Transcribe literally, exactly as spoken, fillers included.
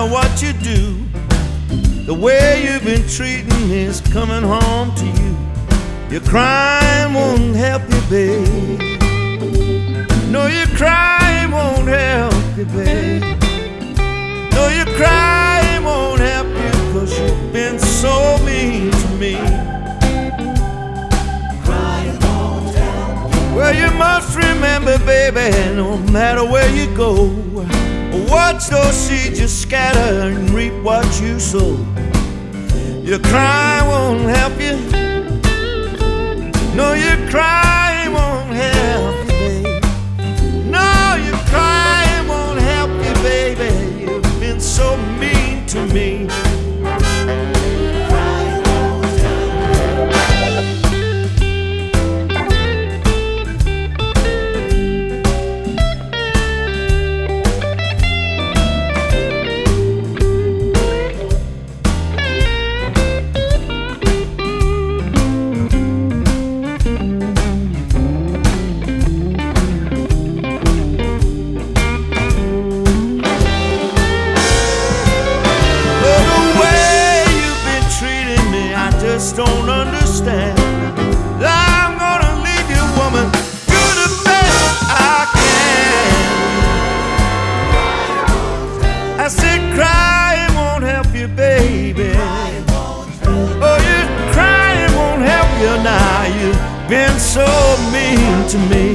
what you do, the way you've been treating me is coming home to you. Your crying won't help you, babe. No, your crying won't help you, babe. No, your crying won't help you, 'cause you've been so mean to me. Crying won't help you. Well, you must remember, baby, no matter where you go, watch those seeds you scatter and reap what you sow. Your crying won't help you. No, your crying won't help you, baby. No, your crying won't help you, baby. You've been so mean to me. Don't understand. I'm gonna leave you, woman, do the best I can. I said crying won't help you, baby. Oh, your crying won't help you now. You've been so mean to me.